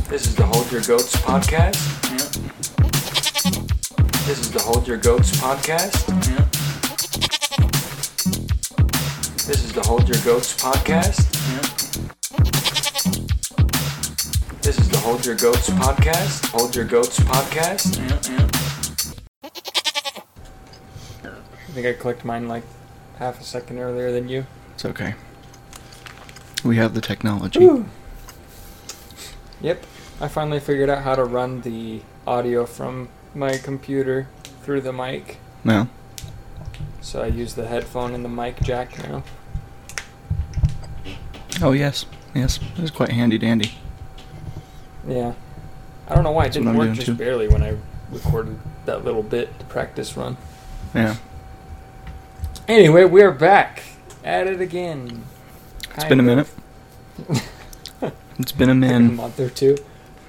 This is the Hold Your Goats podcast. Yeah. This is the Hold Your Goats podcast. Yeah. This is the Hold Your Goats podcast. Yeah. This is the Hold Your Goats podcast. Hold Your Goats podcast. Yeah. I think I clicked mine like half a second earlier than you. It's okay. We have the technology. Woo. Yep. I finally figured out how to run the audio from my computer through the mic. No. So I use the headphone and the mic jack now. Oh, yes. Yes. It was quite handy dandy. Yeah. I don't know why it That's what didn't I'm work doing just too. barely when I recorded that little bit to practice run. Yeah. Anyway, we're back at it again. It's been a minute. It's been a A min. month or two.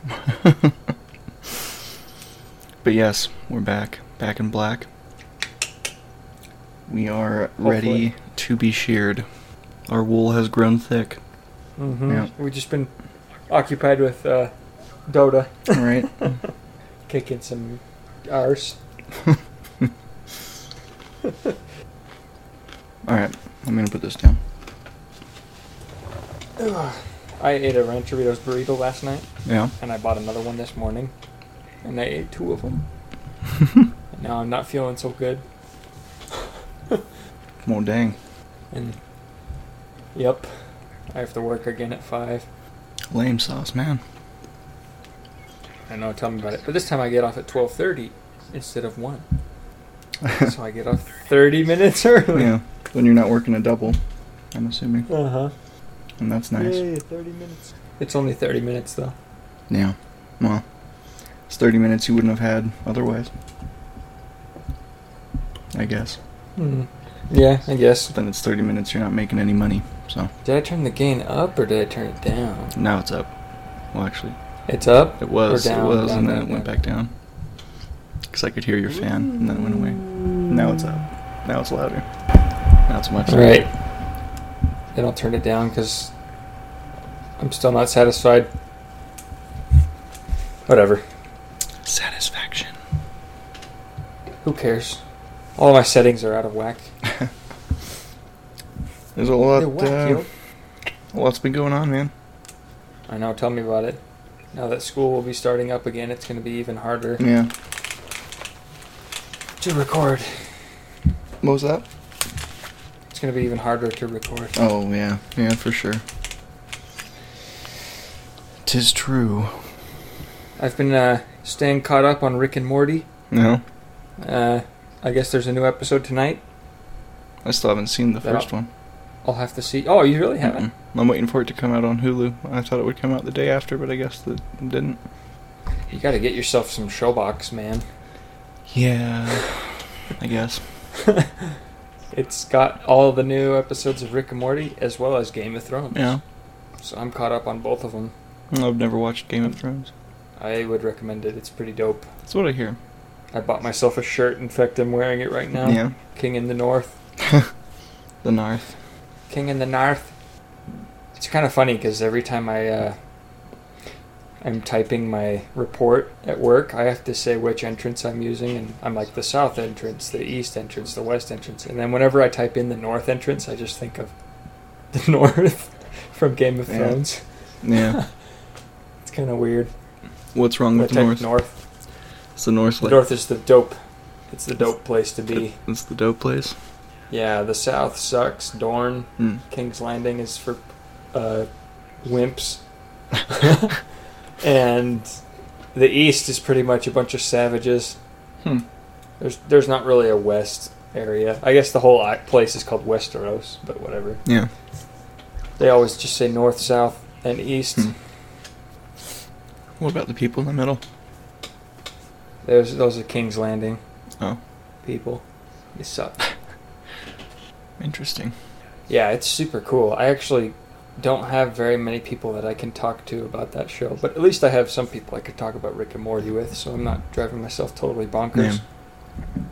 But yes, we're back. Back in black. We are ready to be sheared. Our wool has grown thick. Mm-hmm. Yeah. We've just been occupied with Dota, Right? kicking some arse. Alright, I'm gonna put this down. I ate a Rancheritos burrito last night, Yeah. and I bought another one this morning, and I ate two of them. And now I'm not feeling so good. Oh, dang. And yep, I have to work again at 5. Lame sauce, man. I know, tell me about it. But this time I get off at 12:30 instead of 1. So I get off 30 minutes early. Yeah. When you're not working a double, I'm assuming. Uh-huh. And that's nice. Yay, 30 minutes. It's only 30 minutes, though. Yeah. Well, it's 30 minutes you wouldn't have had otherwise. I guess. Yeah, I guess. Then it's 30 minutes you're not making any money. So Did I turn the gain up or did I turn it down? now it's up. Well, actually, It's up? it was. Or down, it was, down, and then down, it went down. back down. Because I could hear your fan, and then it went away. Now it's up. Now it's louder. Now it's much louder. Right. Then I'll turn it down because I'm still not satisfied. Whatever. Satisfaction. Who cares? All my settings are out of whack. There's a lot. They're whack, yo. A lot's been going on, man. I know, tell me about it. Now that school will be starting up again, it's going to be even harder Yeah. to record. What was that? It's going to be even harder to record. Oh, yeah. Yeah, for sure. 'Tis true. I've been staying caught up on Rick and Morty. No? I guess there's a new episode tonight. I still haven't seen the That first one. I'll have to see. Oh, you really haven't? Mm-mm. I'm waiting for it to come out on Hulu. I thought it would come out the day after, but I guess it didn't. You got to get yourself some Showbox, man. Yeah. I guess. It's got all the new episodes of Rick and Morty as well as Game of Thrones. Yeah. So I'm caught up on both of them. I've never watched Game of Thrones. I would recommend it. It's pretty dope. That's what I hear. I bought myself a shirt. In fact, I'm wearing it right now. Yeah. King in the North. The Narth. King in the North. It's kind of funny because every time I'm typing my report at work, I have to say which entrance I'm using, and I'm like the south entrance, the east entrance, the west entrance, and then whenever I type in the north entrance, I just think of the north from Game of Yeah. Thrones. Yeah. It's kind of weird. What's wrong But with the I North? type north. It's the North. The north is the dope. It's the dope place to be. It's the dope place. Yeah, the south sucks. Dorne, Hmm. King's Landing is for wimps. And the east is pretty much a bunch of savages. Hmm. There's not really a west area. I guess the whole place is called Westeros, but whatever. Yeah. They always just say north, south, and east. Hmm. What about the people in the middle? Those are King's Landing Oh. people. They suck. Interesting. Yeah, it's super cool. I actually don't have very many people that I can talk to about that show, but at least I have some people I could talk about Rick and Morty with, so I'm not driving myself totally bonkers. Yeah.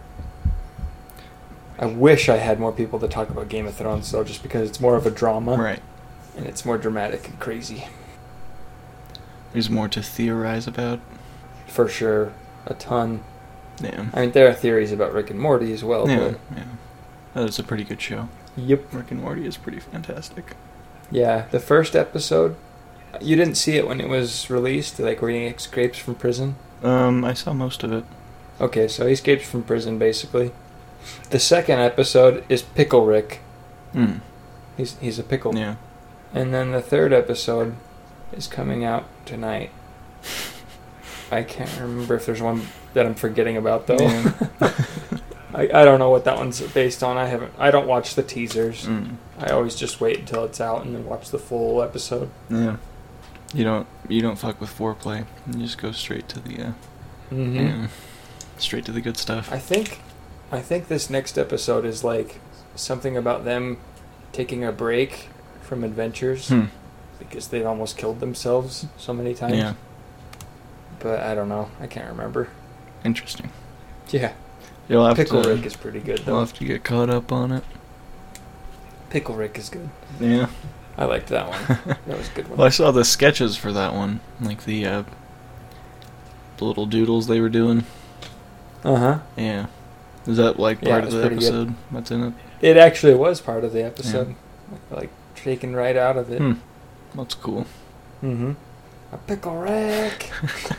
I wish I had more people to talk about Game of Thrones, though, just because it's more of a drama, Right. and it's more dramatic and crazy. There's more to theorize about. For sure. A ton. Yeah. I mean, there are theories about Rick and Morty as well. Yeah, But yeah. That's a pretty good show. Yep. Rick and Morty is pretty fantastic. Yeah, the first episode, you didn't see it when it was released, like where he escapes from prison? I saw most of it. Okay, so he escapes from prison, basically. The second episode is Pickle Rick. Hmm. He's a pickle. Yeah. And then the third episode is coming out tonight. I can't remember if there's one that I'm forgetting about, though. Yeah. I don't know what that one's based on. I don't watch the teasers. Mm. I always just wait until it's out and then watch the full episode. Yeah. You don't fuck with foreplay. You just go straight to the Mm-hmm. yeah, straight to the good stuff. I think this next episode is like something about them taking a break from adventures because they've almost killed themselves so many times. Yeah. But I don't know. I can't remember. Interesting. Yeah. You'll have Pickle to, Rick is pretty good, You'll though. have to get caught up on it. Pickle Rick is good. Yeah. I liked that one. That was a good one. Well, I saw the sketches for that one, like the little doodles they were doing. Uh-huh. Yeah. Is that like Yeah, part it of was the pretty good. episode? What's in it? It actually was part of the episode. Like, taken right out of it. That's cool. Mm-hmm. A Pickle Rick!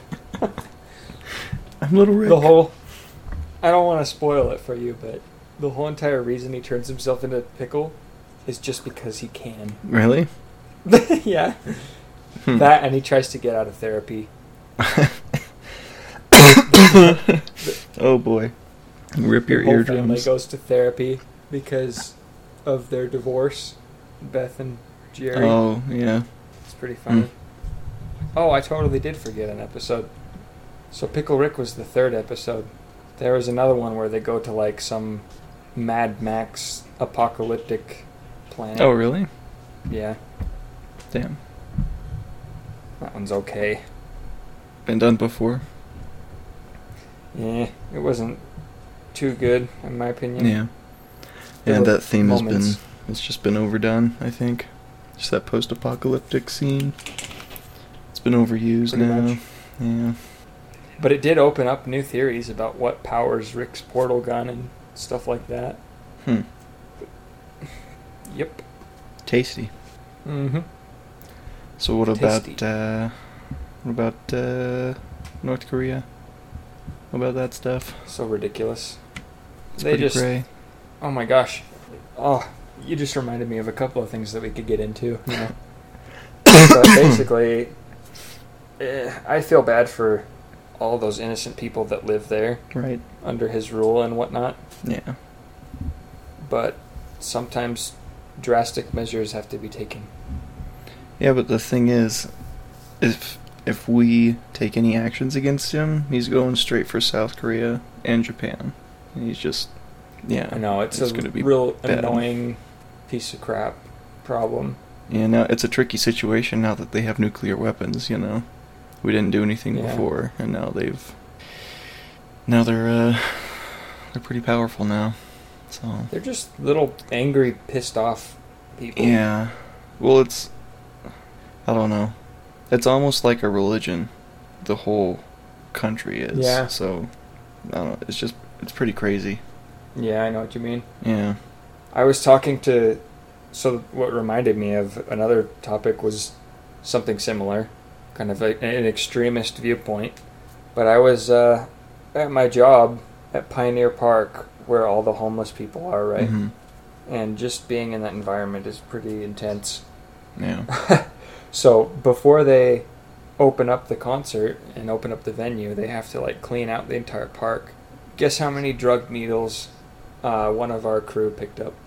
I'm Little Rick. The whole... I don't want to spoil it for you, but the whole entire reason he turns himself into a pickle is just because he can. Really? Yeah. That, and he tries to get out of therapy. Oh boy. Rip your The whole family eardrums. goes to therapy because of their divorce. Beth and Jerry. Oh, yeah. It's pretty funny. Oh, I totally did forget an episode. So Pickle Rick was the third episode. There was another one where they go to like some Mad Max apocalyptic planet. Oh, really? Yeah, Damn. that one's okay. Been done before? Yeah, it wasn't too good in my opinion. Yeah. There And were that theme moments. it's just been overdone, I think. Just that post-apocalyptic scene. It's been overused Pretty now. much. Yeah. But it did open up new theories about what powers Rick's portal gun and stuff like that. Yep. Tasty. Mm-hmm. So what Tasty. about North Korea? What about that stuff? So ridiculous. It's They pretty just... gray. Oh my gosh. Oh, you just reminded me of a couple of things that we could get into. You know? But basically, I feel bad for all those innocent people that live there Right. under his rule and whatnot. Yeah. But sometimes drastic measures have to be taken. Yeah, but the thing is, if we take any actions against him, he's going straight for South Korea and Japan. And he's just, yeah. I know, it's a gonna be real bad. annoying piece of crap problem. Yeah, now it's a tricky situation now that they have nuclear weapons, you know. We didn't do anything Yeah. before, and now they're pretty powerful now. So They're just little angry, pissed off people. yeah. Well, I don't know. It's almost like a religion. The whole country is. Yeah. So I don't know. It's pretty crazy. Yeah, I know what you mean. Yeah. I was talking to... So what reminded me of another topic was something similar. Kind of an extremist viewpoint. But I was at my job at Pioneer Park where all the homeless people are, right? Mm-hmm. And just being in that environment is pretty intense. Yeah. So before they open up the concert and open up the venue, they have to like clean out the entire park. Guess how many drug needles one of our crew picked up?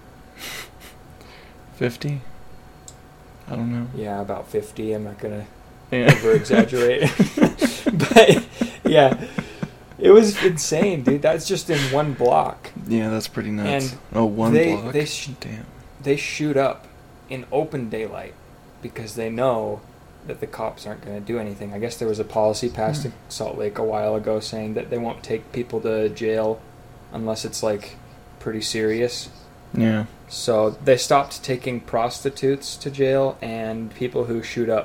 50? I don't know. Yeah, about 50. I'm not gonna Yeah. over exaggerate. But yeah, it was insane, dude. That's just in one block. Yeah, that's pretty nuts. And one block? Damn. Damn. They shoot up in open daylight because they know that the cops aren't going to do anything. I guess there was a policy passed in Salt Lake a while ago saying that they won't take people to jail unless it's like pretty serious. Yeah. So they stopped taking prostitutes to jail and people who shoot up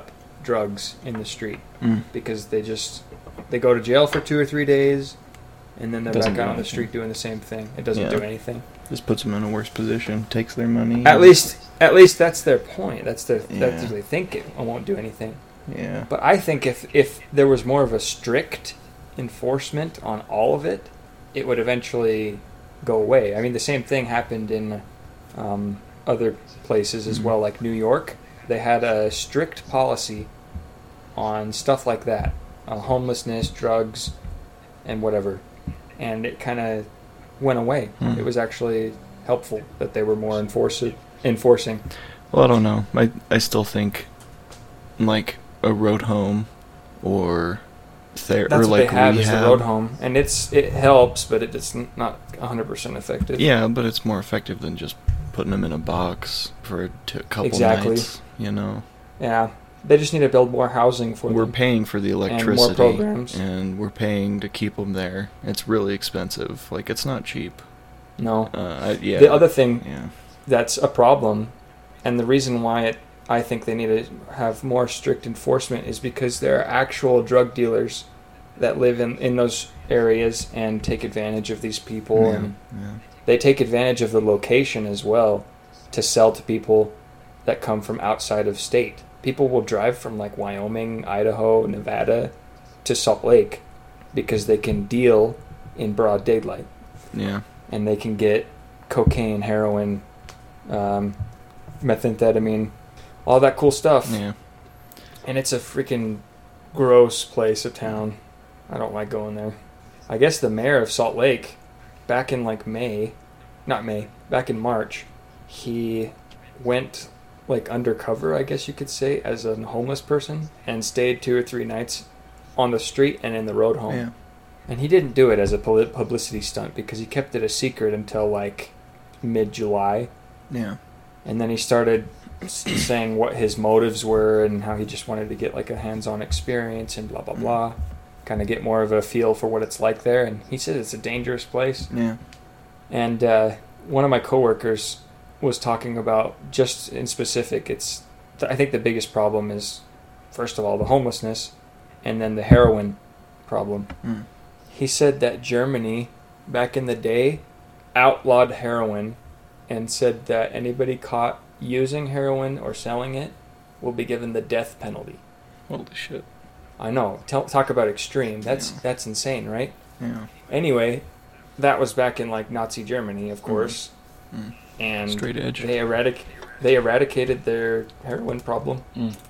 drugs in the street Mm. because they go to jail for 2 or 3 days, and then they're Doesn't back do out on the anything. street doing the same thing. It doesn't Yeah. do anything. Just puts them in a worse position. Takes their money. At least that's their point. That's Yeah. what they think it won't do anything. Yeah. But I think if there was more of a strict enforcement on all of it, it would eventually go away. I mean, the same thing happened in other places as well, like New York. They had a strict policy on stuff like that, homelessness, drugs, and whatever. And it kind of went away. Hmm. It was actually helpful that they were more enforcing. Well, I don't know. I still think like a road home or That's or what like they have is the rehab. road home, and it helps, but it's not 100% effective. Yeah, but it's more effective than just putting them in a box for a couple Exactly. nights. You know, Yeah, they just need to build more housing for we're them. paying for the more electricity programs. and we're paying to keep them there. It's really expensive. Like it's not cheap. No, Yeah. the other thing Yeah. that's a problem, and the reason why I think they need to have more strict enforcement is because there are actual drug dealers that live in those areas and take advantage of these people, Yeah. and Yeah. they take advantage of the location as well to sell to people that come from outside of state. People will drive from like Wyoming, Idaho, Nevada to Salt Lake because they can deal in broad daylight, Yeah. and they can get cocaine, heroin, methamphetamine, all that cool stuff. Yeah. And it's a freaking gross place, a town. I don't like going there. I guess the mayor of Salt Lake, back in like back in March, he went like undercover, I guess you could say, as a homeless person and stayed 2 or 3 nights on the street and in the road home. Yeah. And he didn't do it as a publicity stunt because he kept it a secret until like mid-July. Yeah. And then he started saying what his motives were and how he just wanted to get like a hands-on experience and blah, blah, blah. Kind of get more of a feel for what it's like there. And he said it's a dangerous place. Yeah. And one of my coworkers was talking about, just in specific, I think the biggest problem is, first of all, the homelessness and then the heroin problem. Mm. He said that Germany, back in the day, outlawed heroin and said that anybody caught using heroin or selling it will be given the death penalty. Holy shit. I know. Talk about extreme. Yeah. That's insane, right? Yeah. Anyway, that was back in like Nazi Germany, of course. Mm. And Straight edge. they eradicated their heroin problem.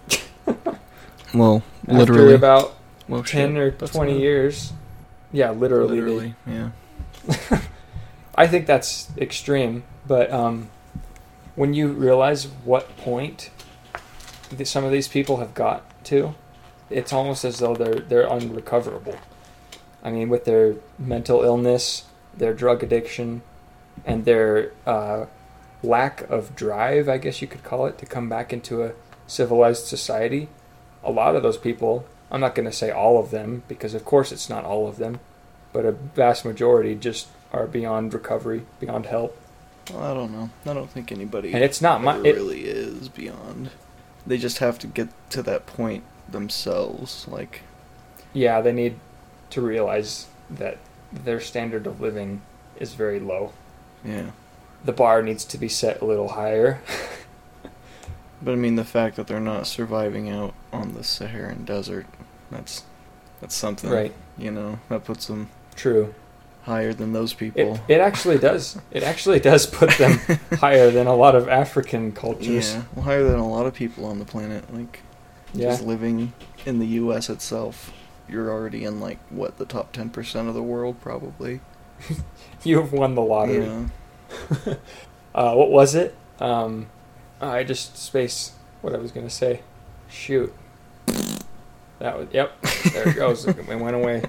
Well, After literally. about Well, 10 shit. or That's 20 not- years. Yeah, literally. Literally. Yeah. I think that's extreme, but when you realize what point some of these people have got to, it's almost as though they're unrecoverable. I mean, with their mental illness, their drug addiction, and their lack of drive, I guess you could call it, to come back into a civilized society, a lot of those people, I'm not going to say all of them, because of course it's not all of them, but a vast majority just are beyond recovery, beyond help. Well, I don't know. I don't think anybody And it's not ever really is beyond. They just have to get to that point themselves. Like, yeah, they need to realize that their standard of living is very low. yeah. The bar needs to be set a little higher. But I mean, the fact that they're not surviving out on the Saharan desert, that's something. Right. You know, that puts them True. higher than those people. It actually does. It actually does put them higher than a lot of African cultures. Yeah, well, higher than a lot of people on the planet. Like, Yeah. just living in the U.S. itself, you're already in, like, what, the top 10% of the world, probably. You've won the lottery. Yeah. What was it? I just spaced what I was going to say. Shoot. That was, yep, there it goes. It went away.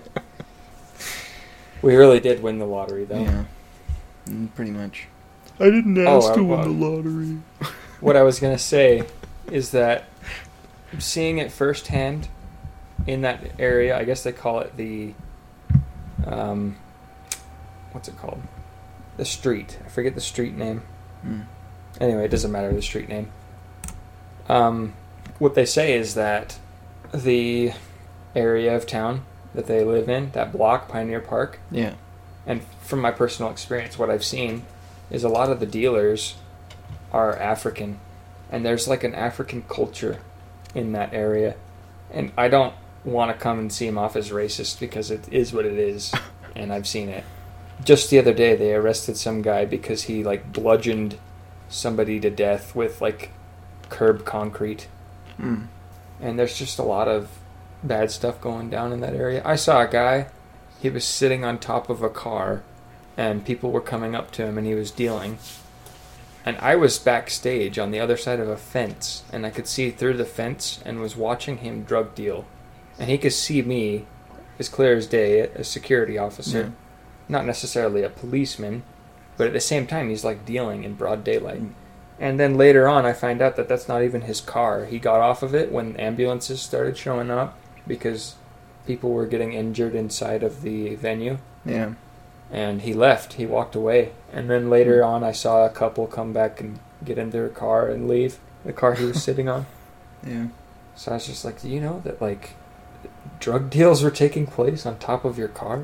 We really did win the lottery, though. Yeah. Pretty much. I didn't ask to win the lottery. What I was going to say is that seeing it firsthand in that area, I guess they call it the, what's it called? The street. I forget the street name. Mm. Anyway, it doesn't matter the street name. What they say is that the area of town that they live in, that block, Pioneer Park. Yeah. And from my personal experience, what I've seen is a lot of the dealers are African. And there's like an African culture in that area. And I don't want to come and seem off as racist because it is what it is. And I've seen it. Just the other day, they arrested some guy because he like bludgeoned somebody to death with like curb concrete. Mm. And there's just a lot of bad stuff going down in that area. I saw a guy, he was sitting on top of a car, and people were coming up to him, and he was dealing. And I was backstage on the other side of a fence, and I could see through the fence and was watching him drug deal. And he could see me as clear as day, a security officer. Yeah. Not necessarily a policeman, but at the same time, he's like dealing in broad daylight. Mm. And then later on, I find out that that's not even his car. He got off of it when ambulances started showing up because people were getting injured inside of the venue. Yeah. And he left. He walked away. And then later on, I saw a couple come back and get in their car and leave the car he was sitting on. Yeah. So I was just like, do you know that, like, drug deals were taking place on top of your car?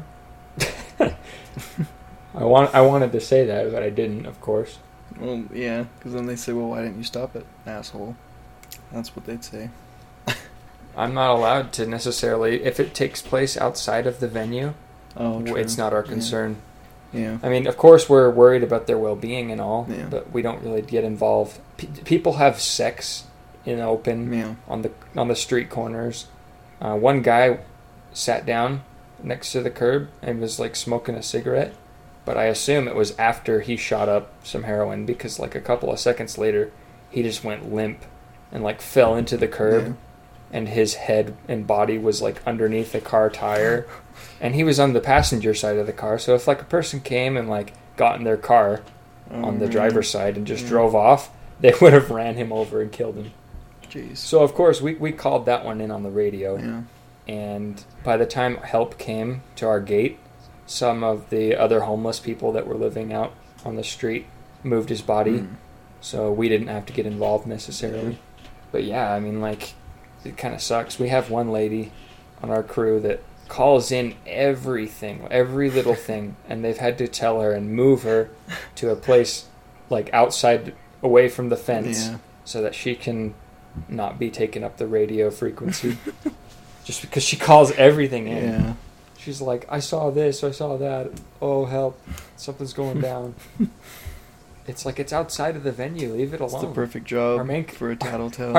I wanted to say that, but I didn't, of course. Well, yeah, because then they say, well, why didn't you stop it, asshole? That's what they'd say. I'm not allowed to necessarily, if it takes place outside of the venue, Oh, true. it's not our concern. Yeah. I mean, of course, we're worried about their well-being and all, Yeah. but we don't really get involved. People have sex in the open Yeah. on the street corners. One guy sat down next to the curb and was like smoking a cigarette, but I assume it was after he shot up some heroin because like a couple of seconds later, he just went limp and like fell into the curb. Yeah. And his head and body was like underneath the car tire, and he was on the passenger side of the car. So if like a person came and like got in their car on the driver's side and just drove off, they would have ran him over and killed him. Jeez. So of course we called that one in on the radio, Yeah. and by the time help came to our gate, some of the other homeless people that were living out on the street moved his body, so we didn't have to get involved necessarily. But yeah, I mean, like, it kind of sucks. We have one lady on our crew that calls in everything, every little thing, and they've had to tell her and move her to a place like outside, away from the fence, Yeah. so that she can not be taking up the radio frequency. Just because she calls everything in. Yeah. She's like, I saw this, I saw that. Oh, help. Something's going down. It's like, it's outside of the venue. Leave it alone. It's the perfect job Our main- for a tattletale.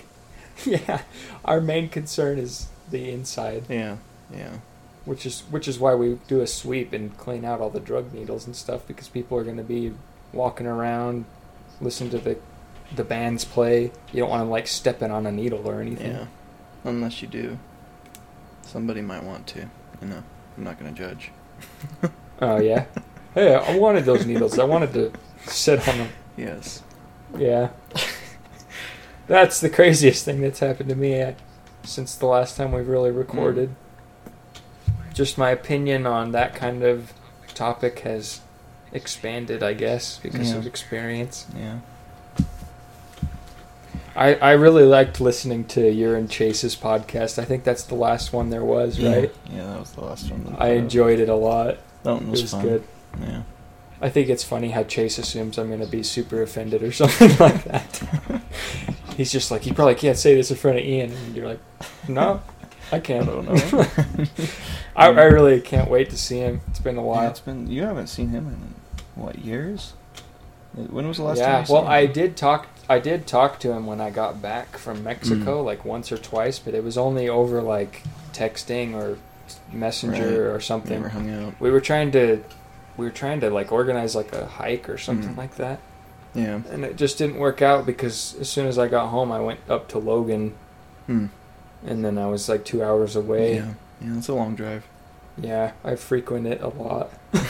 Our main concern is the inside, Yeah. Yeah. which is why we do a sweep and clean out all the drug needles and stuff, because people are going to be walking around, listen to the bands play. You don't want them like stepping on a needle or anything. Yeah. Unless you do. Somebody might want to. You know, I'm not going to judge. Oh yeah. Hey, I wanted those needles. I wanted to sit on them. Yes. Yeah. That's the craziest thing that's happened to me since the last time we've really recorded. Just my opinion on that kind of topic has expanded, I guess, because of experience. Yeah. I really liked listening to your and Chase's podcast. I think that's the last one there was, right? Yeah, that was the last one. I enjoyed it a lot. That one It was was fun. good. Yeah. I think it's funny how Chase assumes I'm going to be super offended or something like that. He's just like, you probably can't say this in front of Ian. And you're like, no, I can't. I don't know. I really can't wait to see him. It's been a while. Yeah, it's been. You haven't seen him in what, years? When was the last time? Yeah, you saw well, him? I did talk to him when I got back from Mexico, like once or twice, but it was only over like texting or messenger or something. Never hung out. We were trying to like organize like a hike or something like that. Yeah. And it just didn't work out because as soon as I got home, I went up to Logan, and then I was like 2 hours away. Yeah. Yeah, it's a long drive. Yeah, I frequent it a lot.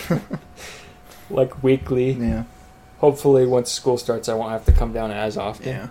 Like weekly. Yeah. Hopefully once school starts, I won't have to come down as often. Yeah.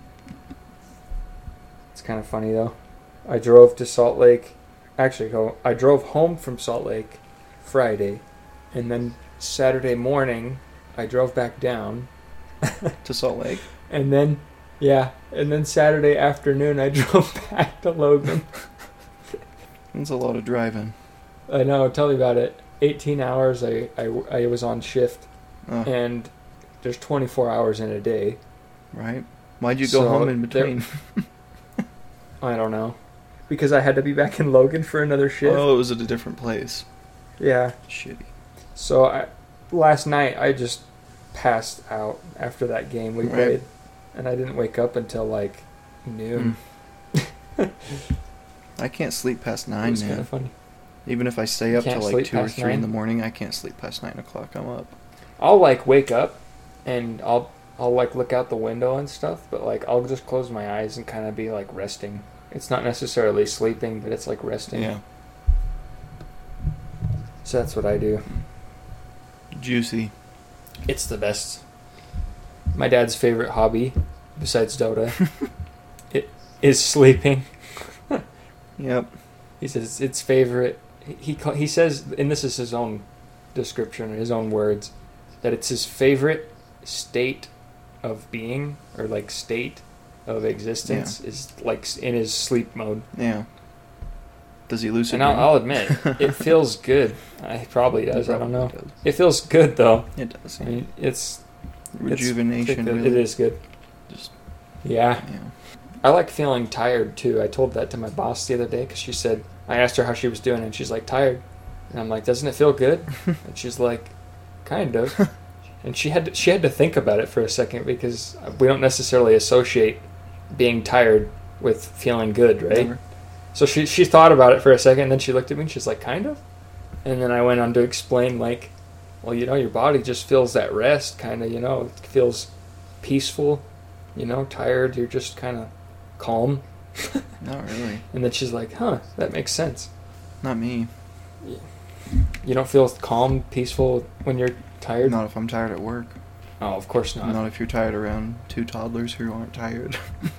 It's kind of funny though. I drove to Salt Lake. Actually, I drove home from Salt Lake Friday, and then Saturday morning, I drove back down. To Salt Lake? And then Yeah, and then Saturday afternoon I drove back to Logan. That's a lot of driving. I know, tell me about it. 18 hours I was on shift, Oh, and there's 24 hours in a day. right. Why'd you go So home in between? I don't know. Because I had to be back in Logan for another shift. Oh, it was at a different place. Yeah. Shitty. So last night I just passed out after that game we Right. played, and I didn't wake up until like noon. I can't sleep past It 9, was kind man. of funny. Even if I stay up Can't till like sleep 2 or past 3 in 9? the morning, I can't sleep past 9 o'clock. I'm up. I'll like wake up and I'll like look out the window and stuff, but like I'll just close my eyes and kind of be like resting. It's not necessarily sleeping, but it's like resting. Yeah. So that's what I do. Juicy. It's the best. My dad's favorite hobby, besides Dota, it is sleeping. Yep. He says it's favorite. He says, and this is his own description, his own words, that it's his favorite state of being, or like state of existence, is like in his sleep mode. Yeah. Does he lucid And dream? I'll admit, it feels good. He probably does. He I don't know. probably does. It feels good though. It does. I mean, it's Rejuvenation, it really. is good. Just, Yeah. yeah. I like feeling tired too. I told that to my boss the other day because she said, I asked her how she was doing and she's like, tired. And I'm like, doesn't it feel good? And she's like, kind of. And she had to think about it for a second because we don't necessarily associate being tired with feeling good, right? Never. So she thought about it for a second and then she looked at me and she's like, kind of? And then I went on to explain like, well, you know, your body just feels that rest kind of, you know, it feels peaceful, you know, tired, you're just kind of calm. Not really. And then she's like, huh, that makes sense. Not me. You don't feel calm, peaceful when you're tired? Not if I'm tired at work. Oh, of course not. Not if you're tired around 2 toddlers who aren't tired.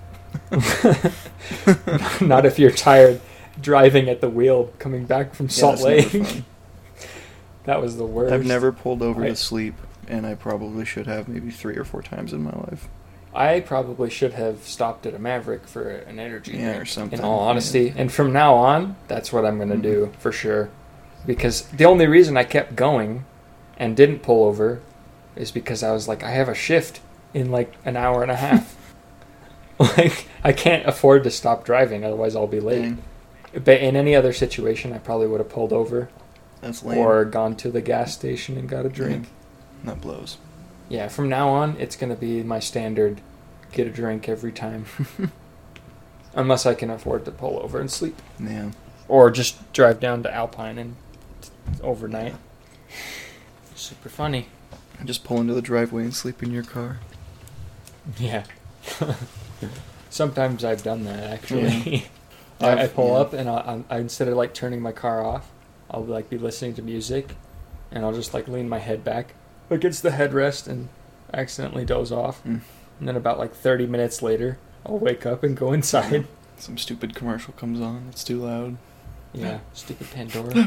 Not if you're tired driving at the wheel coming back from Salt Yeah, that's never Lake. fun. That was the worst. I've never pulled over I- to sleep, and I probably should have maybe 3 or 4 times in my life. I probably should have stopped at a Maverick for an energy Yeah, drink, or something, in all yeah. honesty. And from now on, that's what I'm going to Mhm. do for sure. Because the only reason I kept going and didn't pull over is because I was like, I have a shift in like an hour and a half. Like, I can't afford to stop driving, otherwise I'll be late. Dang, But in any other situation, I probably would have pulled over that's lame. or gone to the gas station and got a drink. That blows. Yeah, from now on, it's going to be my standard get a drink every time. Unless I can afford to pull over and sleep. Yeah. Or just drive down to Alpine and overnight. Super funny. Just pull into the driveway and sleep in your car. Yeah. Sometimes I've done that, actually. I I've- pull yeah. up and I instead of like turning my car off, I'll like be listening to music and I'll just like lean my head back against the headrest and accidentally doze off. Mm. And then about like 30 minutes later, I'll wake up and go inside. Some stupid commercial comes on. It's too loud. Yeah, stupid Pandora.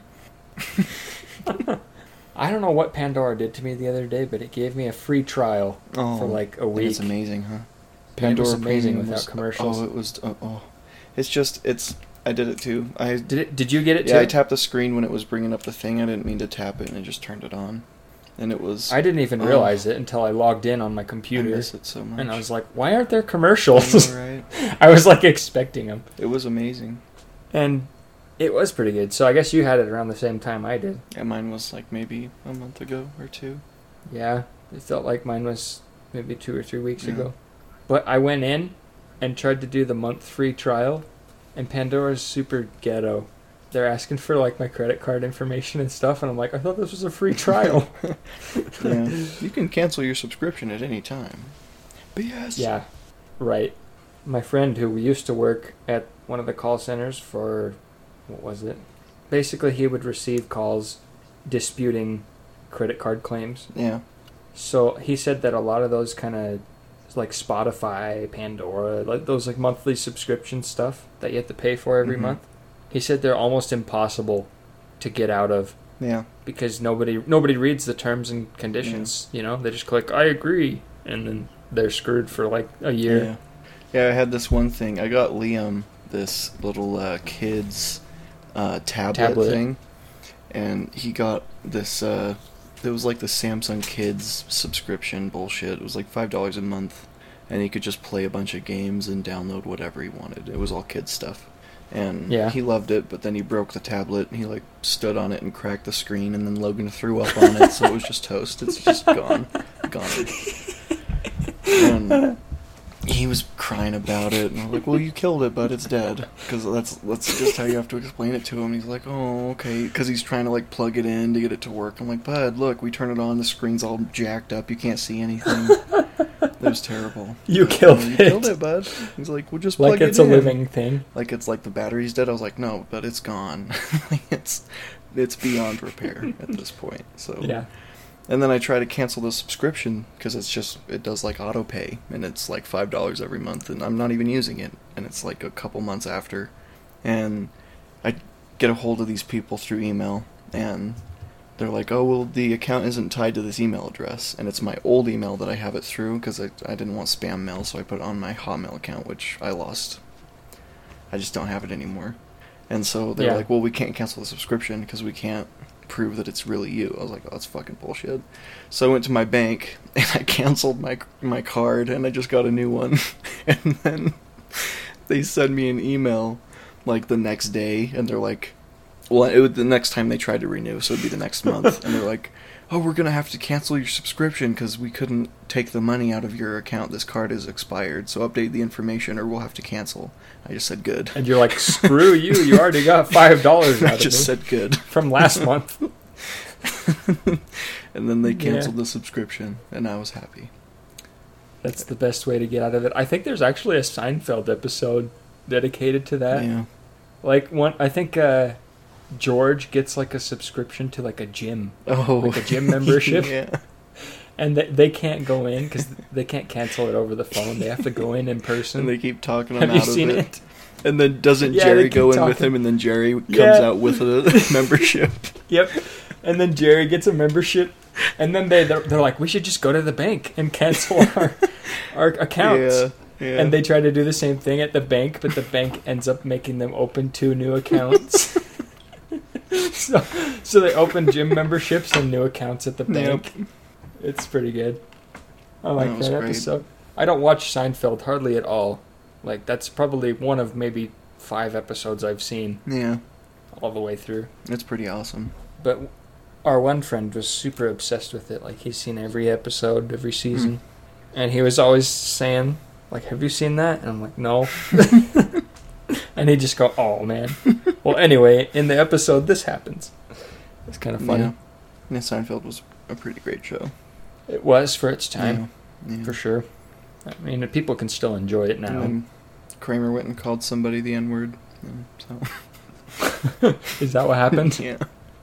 I don't know what Pandora did to me the other day, but it gave me a free trial Oh, for like a I think week. it's amazing, huh? And it was amazing Premium without was- commercials. Oh, it was. It's just. It's. I did it too. Did you get it too? Yeah, I tapped the screen when it was bringing up the thing. I didn't mean to tap it, and it just turned it on. And it was. I didn't even Oh. realize it until I logged in on my I computer. miss it so much. And I was like, why aren't there commercials? Right. I was like expecting them. It was amazing. And it was pretty good. So I guess you had it around the same time I did. Yeah, mine was like maybe a month ago or 2. Yeah, it felt like mine was maybe 2 or 3 weeks Yeah. ago. But I went in and tried to do the month free trial, and Pandora's super ghetto. They're asking for like my credit card information and stuff, and I'm like, I thought this was a free trial. Yeah. You can cancel your subscription at any time. But yes. Yeah, right. My friend who used to work at one of the call centers for, what was it? Basically, he would receive calls disputing credit card claims. Yeah. So he said that a lot of those kind of, like Spotify, Pandora, like those like monthly subscription stuff that you have to pay for every Mhm. month, he said they're almost impossible to get out of Yeah. because nobody reads the terms and conditions. You know, they just click I agree, and then they're screwed for like a year. Yeah, I had this one thing. I got Liam this little kids tablet thing, and he got this. It was like the Samsung Kids subscription bullshit. It was like $5 a month, and he could just play a bunch of games and download whatever he wanted. It was all kids stuff. And he loved it, but then he broke the tablet, and he like stood on it and cracked the screen, and then Logan threw up on it, so it was just toast. It's just gone. And he was crying about it, and I'm like, well, you killed it, but it's dead. Because that's just how you have to explain it to him. He's like, oh, okay. Because he's trying to, like, plug it in to get it to work. I'm like, bud, look, we turn it on, the screen's all jacked up, you can't see anything. It was terrible. You killed it. You killed it, bud. He's like, well, just plug it in. Like it's a living thing. Like it's like the battery's dead. I was like, no, but it's gone. It's beyond repair at this point. So yeah. And then I try to cancel the subscription because it does like auto pay, and it's like $5 every month, and I'm not even using it, and it's like a couple months after, and I get a hold of these people through email, and they're like, oh, well, the account isn't tied to this email address, and it's my old email that I have it through because I didn't want spam mail, so I put it on my Hotmail account, which I lost. I just don't have it anymore. And so they're like, well, we can't cancel the subscription because we can't prove that it's really you. I was like, oh, that's fucking bullshit. So I went to my bank and I canceled my card, and I just got a new one. And then they send me an email like the next day, and they're like, well, it was the next time they tried to renew, so it'd be the next month, and they're like, oh, we're gonna have to cancel your subscription because we couldn't take the money out of your account. This card is expired, so update the information or we'll have to cancel. I just said good. And you're like, screw you, you already got $5 out of me. I just said good. From last month. And then they canceled the subscription, and I was happy. That's the best way to get out of it. I think there's actually a Seinfeld episode dedicated to that. Yeah. Like, I think George gets like a subscription to like a gym. Oh. Like a gym membership. Yeah. And they can't go in because they can't cancel it over the phone. They have to go in person. And they keep talking him Have out you of seen it. it? And then doesn't Jerry go in with him, and then Jerry comes out with a membership. Yep. And then Jerry gets a membership, and then they're like, we should just go to the bank and cancel our accounts. Yeah. And they try to do the same thing at the bank, but the bank ends up making them open 2 new accounts. So they open gym memberships and new accounts at the bank. Yep. It's pretty good. I like that episode. I don't watch Seinfeld hardly at all. Like, that's probably one of maybe 5 episodes I've seen. Yeah. All the way through. It's pretty awesome. But our one friend was super obsessed with it. Like, he's seen every episode, every season. And he was always saying, like, have you seen that? And I'm like, no. And he'd just go, oh, man. Well, anyway, in the episode, this happens. It's kind of funny. Yeah, Seinfeld was a pretty great show. It was for its time, yeah. for sure. I mean, people can still enjoy it now. And Kramer went and called somebody the N-word. So. Is that what happened? Yeah.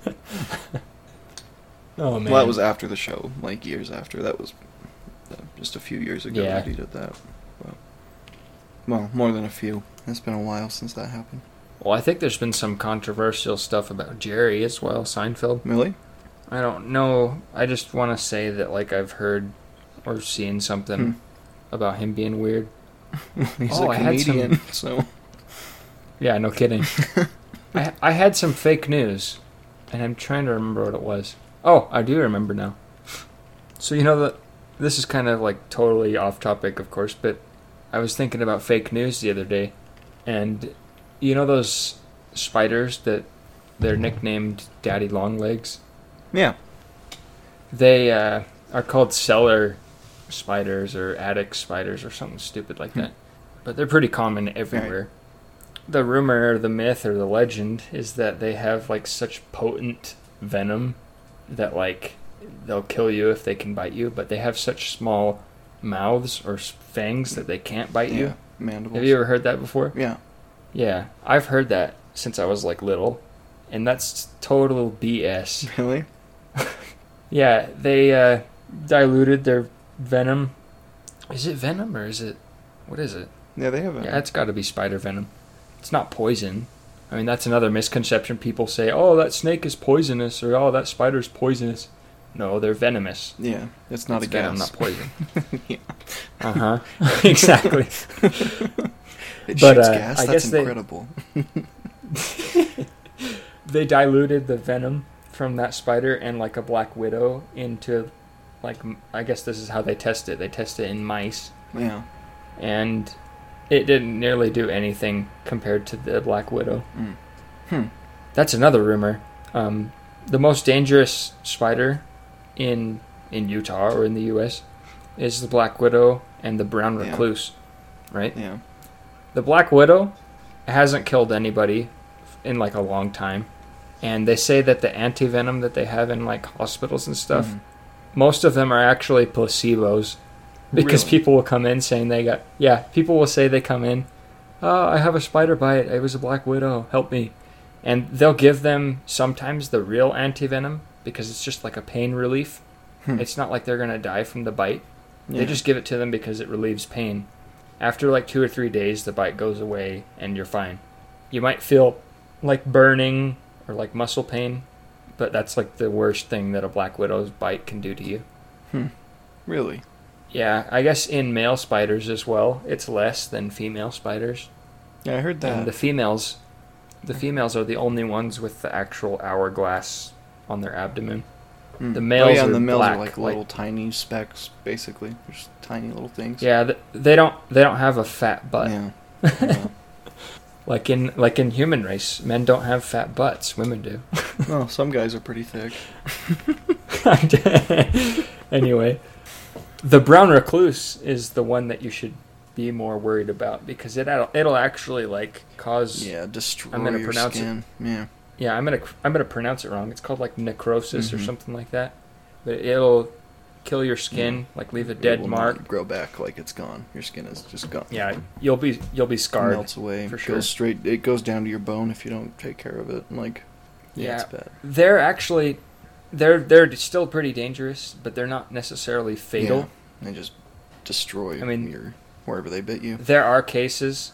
Oh, man. Well, that was after the show, like years after. That was just a few years ago that he did that. Well, more than a few. It's been a while since that happened. Well, I think there's been some controversial stuff about Jerry as well, Seinfeld. Really? I don't know. I just want to say that, like, I've heard or seen something about him being weird. He's a comedian, so... Yeah, no kidding. I had some fake news, and I'm trying to remember what it was. Oh, I do remember now. So, you know, that this is kind of, like, totally off topic, of course, but I was thinking about fake news the other day, and you know those spiders that they're nicknamed Daddy Longlegs? Yeah. They are called cellar spiders or attic spiders or something stupid like that. But they're pretty common everywhere. Right. The rumor or the myth or the legend is that they have like such potent venom that like they'll kill you if they can bite you, but they have such small mouths or fangs that they can't bite you. Mandibles. Have you ever heard that before? Yeah. Yeah, I've heard that since I was like little, and that's total BS. Really? Yeah, they diluted their venom. Is it venom or is it... What is it? Yeah, they have venom. Yeah, it's got to be spider venom. It's not poison. I mean, that's another misconception. People say, oh, that snake is poisonous, or oh, that spider's poisonous. No, they're venomous. Yeah, it's not It's a venom, gas. not poison. Yeah. Uh-huh. Exactly. It But, shoots gas? I That's guess they- incredible. They diluted the venom from that spider and like a black widow into, like, I guess this is how they test it. They test it in mice, Yeah. and it didn't nearly do anything compared to the black widow. Mm. Hmm. That's another rumor. The most dangerous spider in Utah or in the U.S. is the black widow and the brown Yeah. recluse, right? Yeah. The black widow hasn't killed anybody in like a long time, and they say that the antivenom that they have in like hospitals and stuff, Mhm. most of them are actually placebos, because Really? people will come in saying people will say they come in, oh, I have a spider bite, it was a black widow, help me. And they'll give them sometimes the real antivenom because it's just like a pain relief. Hmm. It's not like they're going to die from the bite. Yeah. They just give it to them because it relieves pain. After like 2 or 3 days, the bite goes away and you're fine. You might feel like burning or like muscle pain, but that's like the worst thing that a black widow's bite can do to you. Really? Yeah, I guess in male spiders as well, it's less than female spiders. Yeah, I heard that. And the females are the only ones with the actual hourglass on their abdomen. Mm. the males and are the males black, are like like- little tiny specks, basically. Just tiny little things. Yeah, they don't have a fat butt. Yeah. Yeah. Like in human race, men don't have fat butts. Women do. Well, some guys are pretty thick. Anyway, the brown recluse is the one that you should be more worried about because it'll actually like cause Yeah, destroy I'm gonna your pronounce it. skin. Yeah. yeah, I'm gonna pronounce it wrong. It's called like necrosis or Mhm. something like that. But it'll kill your skin, like leave a It dead will mark. not grow back like it's gone. Your skin is just gone. Yeah, you'll be scarred. Melts away. for Goes sure. straight. It goes down to your bone if you don't take care of it. Like, Yeah. it's bad. They're actually they're still pretty dangerous, but they're not necessarily fatal. Yeah. They just destroy I mean- your wherever they bit you. There are cases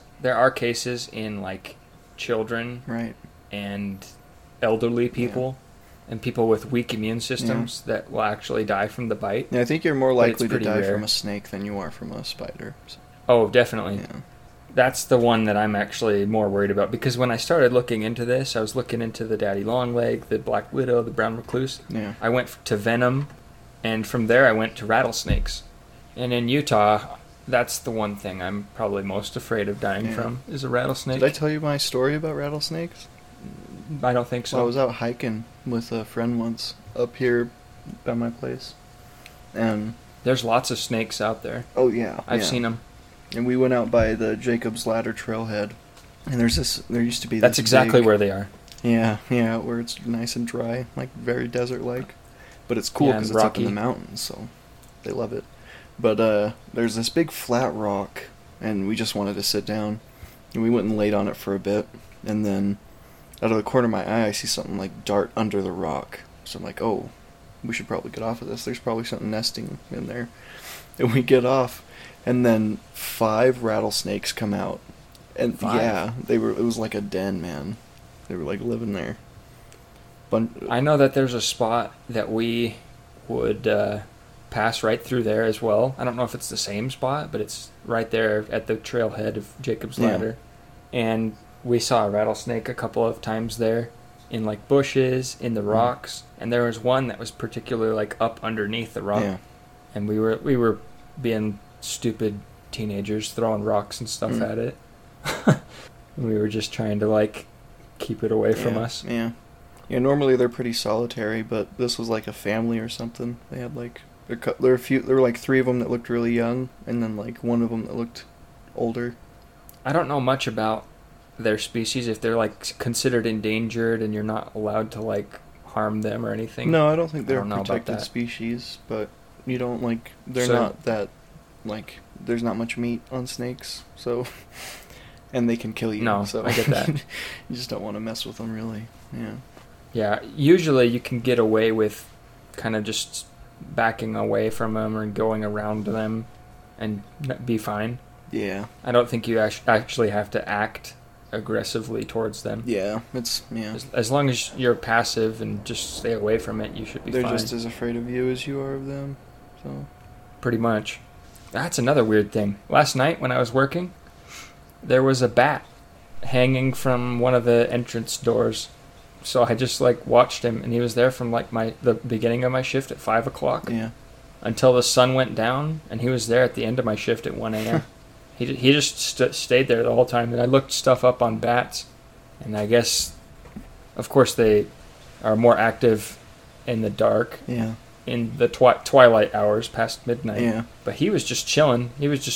in like children Right. and elderly people and people with weak immune systems that will actually die from the bite. Yeah, I think you're more But it's likely to pretty die rare. from a snake than you are from a spider. So, Oh, definitely. yeah. That's the one that I'm actually more worried about because when I started looking into this, I was looking into the daddy longleg, the black widow, the brown recluse. Yeah. I went to venom, and from there I went to rattlesnakes. And in Utah, that's the one thing I'm probably most afraid of dying Yeah. from is a rattlesnake. Did I tell you my story about rattlesnakes? I don't think so. So I was out hiking with a friend once up here by my place. And There's lots of snakes out there. oh yeah, I've yeah. seen them. And we went out by the Jacob's Ladder trailhead. And there used to be That's this exactly big- where they are. Yeah, where it's nice and dry, like very desert-like. But it's cool Yeah, because and it's up in rocky. the mountains, so they love it. But there's this big flat rock, and we just wanted to sit down. And we went and laid on it for a bit, and then out of the corner of my eye, I see something like dart under the rock. So I'm like, oh, we should probably get off of this. There's probably something nesting in there. And we get off, and then 5 rattlesnakes come out. And 5? yeah, it was like a den, man. They were like living there. I know that there's a spot that we would pass right through there as well. I don't know if it's the same spot, but it's right there at the trailhead of Jacob's Yeah. Ladder. And we saw a rattlesnake a couple of times there in like bushes, in the rocks, and there was one that was particularly like up underneath the rock. Yeah. And we were being stupid teenagers throwing rocks and stuff Mm. at it. We were just trying to like keep it away from Yeah, us. Yeah. Yeah, normally they're pretty solitary, but this was like a family or something. They had like there were like 3 of them that looked really young, and then like one of them that looked older. I don't know much about their species, if they're like considered endangered and you're not allowed to like harm them or anything. No, I don't think they're I don't know a about protected that. species, but you don't like they're So- not that like there's not much meat on snakes, so and they can kill you. No, so I get that. You just don't want to mess with them, really. Yeah. Yeah, usually you can get away with kind of just backing away from them or going around them and be fine. Yeah. I don't think you actually have to act aggressively towards them. Yeah, As long as you're passive and just stay away from it, you should be They're fine. just as afraid of you as you are of them. So Pretty much. That's another weird thing. Last night when I was working, there was a bat hanging from one of the entrance doors. So I just like watched him, and he was there from like the beginning of my shift at 5 o'clock yeah, until the sun went down, and he was there at the end of my shift at 1 a.m. He just stayed there the whole time, and I looked stuff up on bats, and I guess, of course, they are more active in the dark, yeah, in the twilight hours past midnight. yeah. But he was just chilling.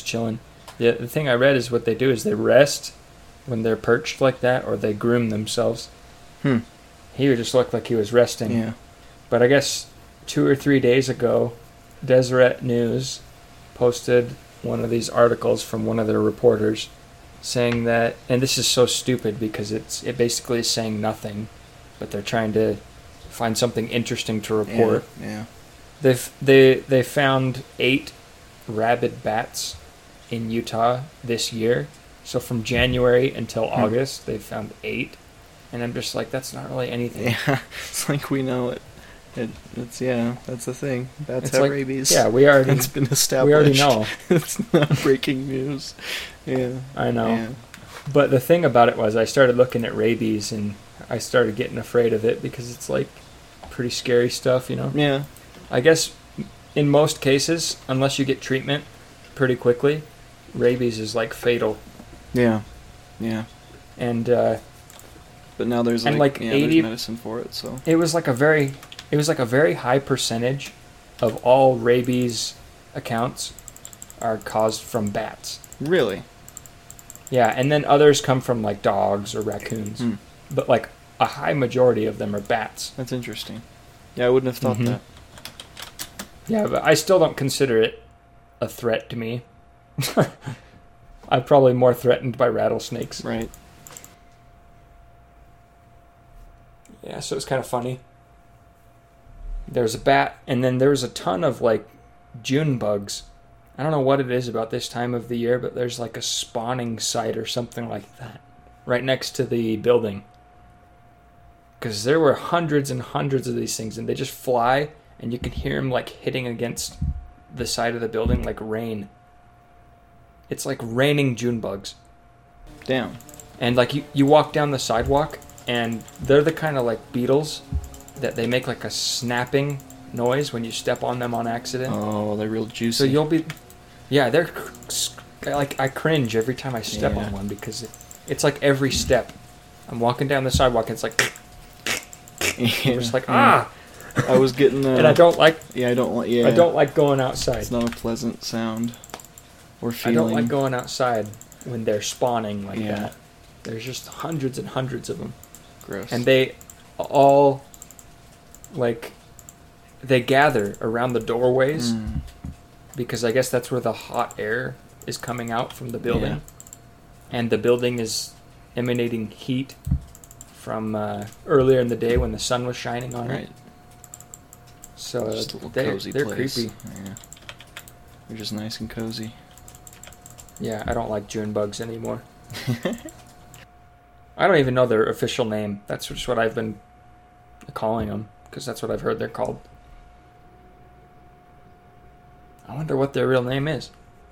The thing I read is what they do is they rest when they're perched like that, or they groom themselves. He would just look like he was resting. Yeah. But I guess 2 or 3 days ago, Deseret News posted one of these articles from one of their reporters saying that, and this is so stupid because it basically is saying nothing, but they're trying to find something interesting to report. Yeah. They found 8 rabid bats in Utah this year. So from January until August, they found 8. And I'm just like, that's not really anything. Yeah, it's like we know it. That's the thing. Bats It's have like, rabies. yeah, we already It's been established. we already know. It's not breaking news. Yeah. I know. Yeah. But the thing about it was I started looking at rabies and I started getting afraid of it because it's like pretty scary stuff, you know? Yeah. I guess in most cases, unless you get treatment pretty quickly, rabies is like fatal. Yeah. Yeah. And But now there's And, like, like, there's 80 medicine for it, so. it was like a very high percentage of all rabies accounts are caused from bats. Really? Yeah, and then others come from like dogs or raccoons. But like a high majority of them are bats. That's interesting. Yeah, I wouldn't have thought Mhm. that. Yeah, but I still don't consider it a threat to me. I'm probably more threatened by rattlesnakes. Right. Yeah, so it's kind of funny. There's a bat, and then there's a ton of like June bugs. I don't know what it is about this time of the year, but there's like a spawning site or something like that right next to the building. Because there were hundreds and hundreds of these things, and they just fly, and you can hear them like hitting against the side of the building like rain. It's like raining June bugs. Damn. And like you walk down the sidewalk, and they're the kind of like beetles that they make like a snapping noise when you step on them on accident. Oh, they're real juicy. So you'll be, yeah, they're like, I cringe every time I step Yeah. on one because it's like every step. I'm walking down the sidewalk, and it's like, Yeah. I'm just like, Yeah. I was getting. and I don't like, Yeah, I don't like. Yeah. I don't like going outside. It's not a pleasant sound or I feeling. don't like going outside when they're spawning like Yeah. that. There's just hundreds and hundreds of them. Gross. And they all, like, they gather around the doorways because I guess that's where the hot air is coming out from the building. Yeah. And the building is emanating heat from earlier in the day when the sun was shining on Right. it. So Just a little they're cozy place. creepy. Yeah. They're just nice and cozy. Yeah, I don't like June bugs anymore. I don't even know their official name. That's just what I've been calling them, because that's what I've heard they're called. I wonder what their real name is.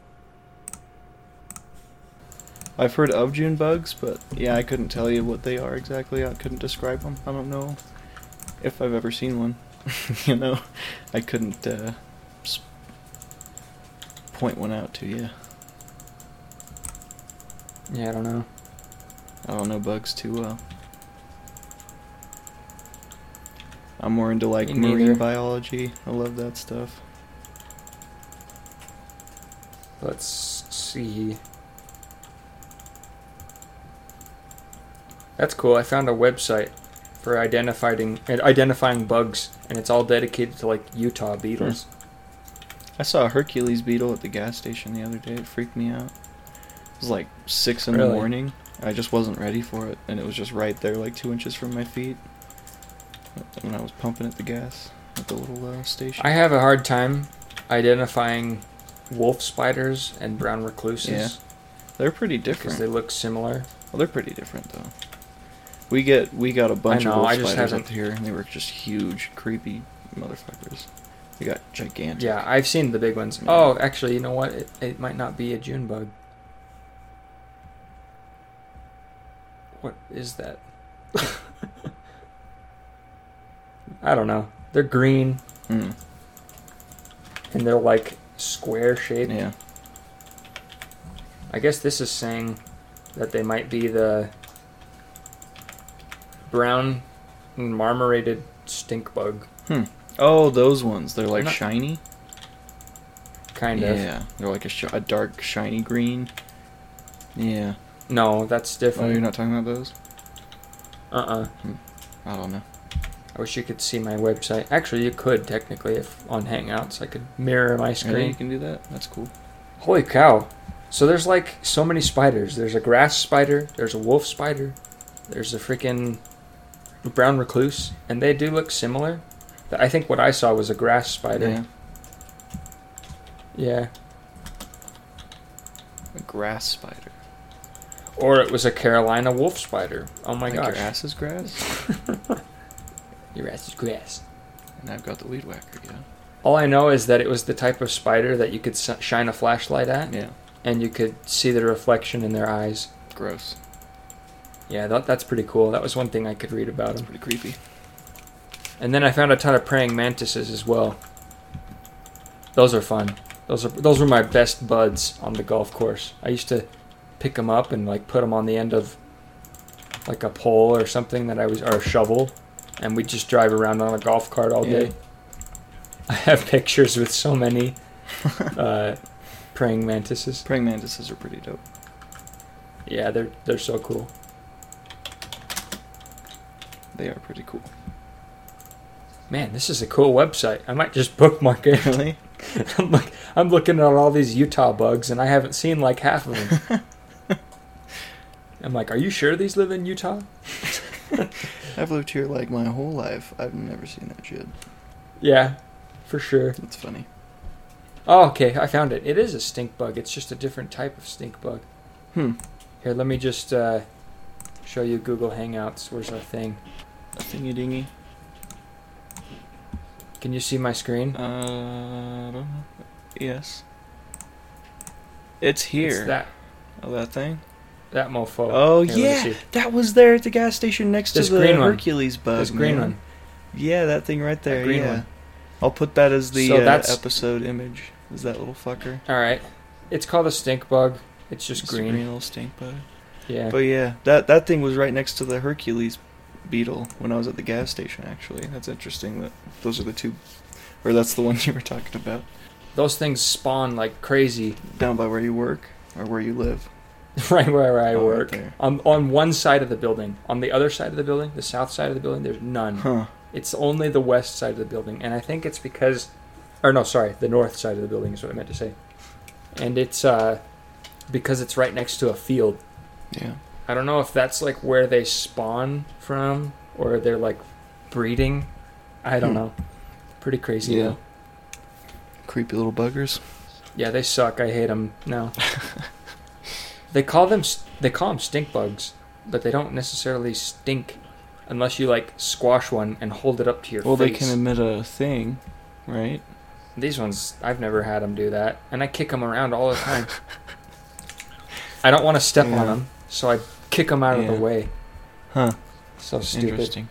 I've heard of June bugs, but yeah, I couldn't tell you what they are exactly. I couldn't describe them. I don't know if I've ever seen one. You know, I couldn't point one out to you. Yeah, I don't know. I don't know bugs too well. I'm more into like Me marine neither. biology. I love that stuff. Let's see. That's cool. I found a website for identifying bugs, and it's all dedicated to like Utah beetles. I saw a Hercules beetle at the gas station the other day. It freaked me out. It was like 6 in the Really? morning. I just wasn't ready for it, and it was just right there, like 2 inches from my feet. When I was pumping at the gas at the little station. I have a hard time identifying wolf spiders and brown recluses Yeah. They're pretty because different. they look similar. Well, they're pretty different though. We got a bunch I know, of wolf I just spiders haven't- up here, and they were just huge, creepy motherfuckers. We got gigantic. Yeah, I've seen the big ones. Yeah. Oh, actually, you know what? It might not be a June bug. What is that? I don't know. They're green Mm. and they're like square shaped. Yeah. I guess this is saying that they might be the brown marmorated stink bug. Oh, those ones. They're like Not- shiny. Kind of. Yeah. They're like a dark shiny green. Yeah. No, that's Oh, different. you're not talking about those? I don't know. I wish you could see my website. Actually, you could technically if on Hangouts. I could mirror my Really? screen. You can do that? That's cool. Holy cow. So there's like so many spiders. There's a grass spider, there's a wolf spider, there's a freaking brown recluse, and they do look similar. I think what I saw was a grass spider. Yeah. Yeah. A grass spider. Or it was a Carolina wolf spider. Oh my Like gosh. your ass is grass? Your ass is grass. And I've got the weed whacker, yeah. All I know is that it was the type of spider that you could shine a flashlight at, Yeah. and you could see the reflection in their eyes. Gross. Yeah, that's pretty cool. That was one thing I could read about That's them. pretty creepy. And then I found a ton of praying mantises as well. Those are fun. Those were my best buds on the golf course. I used to pick them up and like put them on the end of like a pole or something or a shovel, and we'd just drive around on a golf cart all Yeah. day. I have pictures with so many praying mantises. Praying mantises are pretty dope. Yeah, they're so cool. They are pretty cool. Man, this is a cool website. I might just bookmark it. Really? I'm looking at all these Utah bugs, and I haven't seen like half of them. I'm like, are you sure these live in Utah? I've lived here like my whole life. I've never seen that shit. Yeah, for sure. That's funny. Oh, okay, I found it. It is a stink bug. It's just a different type of stink bug. Hmm. Here, let me just show you Google Hangouts. Where's our thing? A thingy dingy. Can you see my screen? I don't know. Yes. It's here. It's that Oh, that thing? that mofo. Oh, Here, let me yeah. see. That was there at the gas station next This to the green one. Hercules bug. This green man. one. Yeah, that thing right there. green yeah. one. I'll put that as the So that's- episode image. Is that little fucker? All right. It's called a stink bug. It's just It's a green. green little stink bug. Yeah. But yeah, that thing was right next to the Hercules beetle when I was at the gas station, actually. That's interesting that those are the two, or that's the one you were talking about. Those things spawn like crazy Down by where you work, or where you live. right where I Oh, right work. there. On one side of the building. On the other side of the building, the south side of the building, there's none. Huh. It's only the west side of the building. And I think it's because... Or no, sorry. The north side of the building is what I meant to say. And it's because it's right next to a field. Yeah. I don't know if that's like where they spawn from or they're like breeding. I don't know. Pretty crazy Yeah. though. Creepy little buggers. Yeah, they suck. I hate them now. They call them stink bugs, but they don't necessarily stink unless you like squash one and hold it up to your Well, face. they can emit a thing, right? These ones, I've never had them do that, and I kick them around all the time. I don't want to step Yeah. on them, so I kick them out of the Yeah. way. Huh. So stupid. Interesting.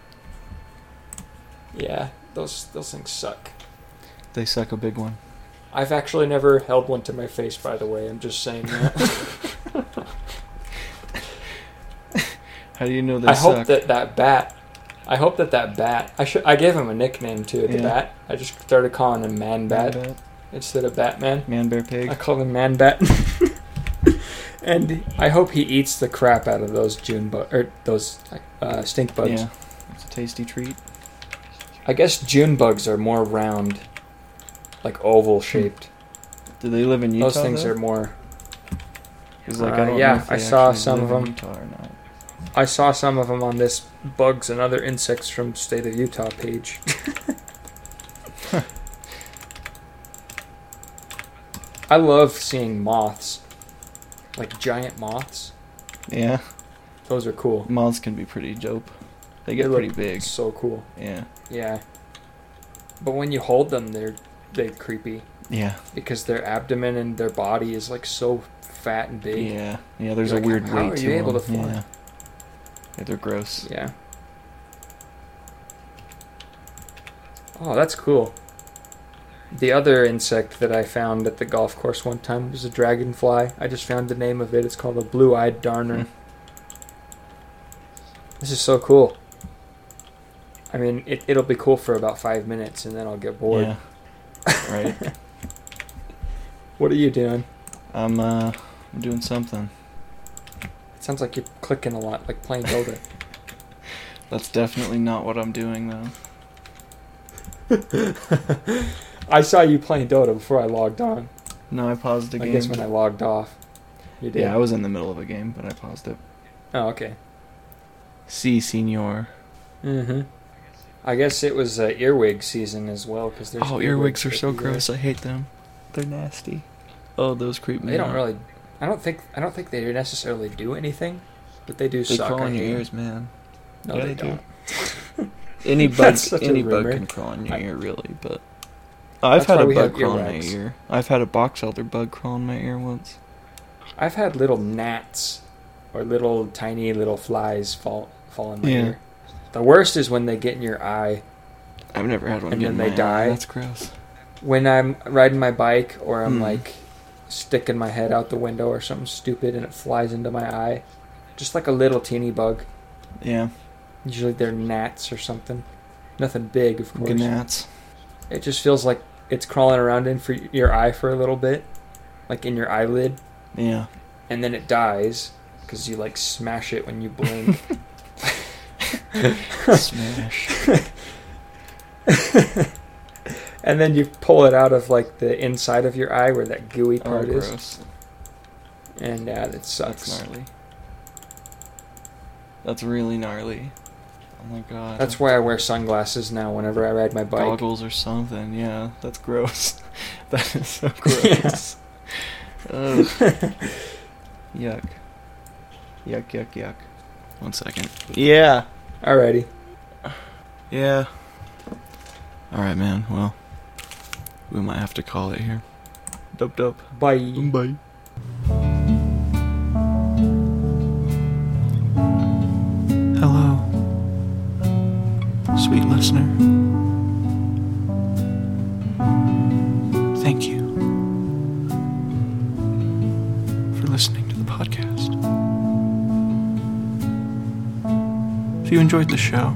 Yeah, those things suck. They suck a big one. I've actually never held one to my face, by the way. I'm just saying that. How do you know they I suck? hope that bat. I gave him a nickname too. The Yeah. bat. I just started calling him Man Bat instead of Batman. Man, bear, pig. I call him Man Bat. And I hope he eats the crap out of those those stink bugs. Yeah. It's a tasty treat. I guess June bugs are more round, like oval shaped. Do they live in Utah? Those things though? are more. 'Cause, like, I don't yeah, know if I they saw actually some live of in them. Utah or not. I saw some of them on this bugs and other insects from State of Utah page. I love seeing moths, like giant moths. Yeah. Those are cool. Moths can be pretty dope. They get look pretty big. So cool. Yeah. Yeah. But when you hold them, they're creepy. Yeah. Because their abdomen and their body is like so fat and big. Yeah. Yeah, there's You're a like, weird how weight are to you able them. to fly? Yeah. Yeah, they're gross. Yeah. Oh, that's cool. The other insect that I found at the golf course one time was a dragonfly. I just found the name of it. It's called a blue-eyed darner. This is so cool. I mean, it'll be cool for about 5 minutes, and then I'll get bored. Yeah. Right. What are you doing? I'm doing something. It sounds like you're clicking a lot, like playing Dota. That's definitely not what I'm doing, though. I saw you playing Dota before I logged on. No, I paused the game. I guess when I logged off. You did. Yeah, I was in the middle of a game, but I paused it. Oh, okay. Si, senor. Mm-hmm. I guess it was earwig season as well, because there's earwigs are so everywhere. gross. I hate them. They're nasty. Oh, those creep me They don't out. really. I don't think they necessarily do anything, but they do They suck. crawl I in your hate ears, man. them. No, Yeah, they they do. don't. Any bug, That's such a any bug rumor. can crawl in your I- ear, really. But I've That's had why a we bug have crawl in my earwax. ear. I've had a box elder bug crawl in my ear once. I've had little gnats or little tiny little flies fall in my Yeah. ear. The worst is when they get in your eye. I've never had one And get then in they my die? eye. That's gross. When I'm riding my bike or I'm Mm. like sticking my head out the window or something stupid and it flies into my eye, just like a little teeny bug. Yeah. Usually they're gnats or something. Nothing big, of course. Gnats. It just feels like it's crawling around in for your eye for a little bit, like in your eyelid, Yeah. and then it dies because you like smash it when you blink. Smash. And then you pull it out of like the inside of your eye where that gooey part is, Gross. and that sucks. That's gnarly. That's really gnarly. Oh my god. That's why I wear sunglasses now whenever I ride my bike. Goggles or something. Yeah, that's gross. That is so gross. Ugh. Yuck. Yuck, yuck, yuck. 1 second. Yeah. Alrighty. Yeah. Alright, man. Well, we might have to call it here. Dope, dope. Bye. Bye. Hello, sweet listener. Thank you for listening to the podcast. If you enjoyed the show,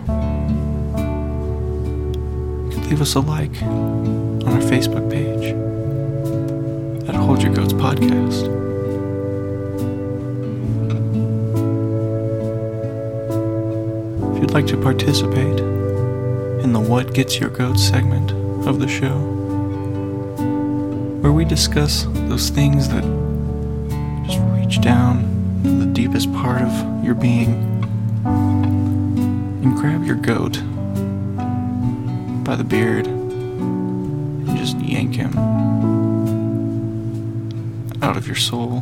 you could leave us a like on our Facebook page at Hold Your Goats Podcast. If you'd like to participate in the What Gets Your Goats segment of the show, where we discuss those things that just reach down to the deepest part of your being and grab your goat by the beard and just yank him out of your soul.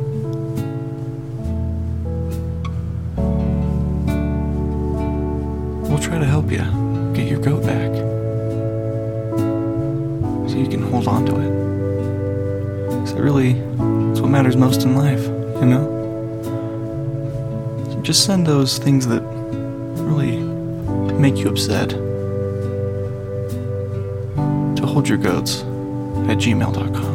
We'll try to help you get your goat back so you can hold on to it. Because it's what matters most in life, you know? So just send those things that really make you upset to holdyourgoats@gmail.com.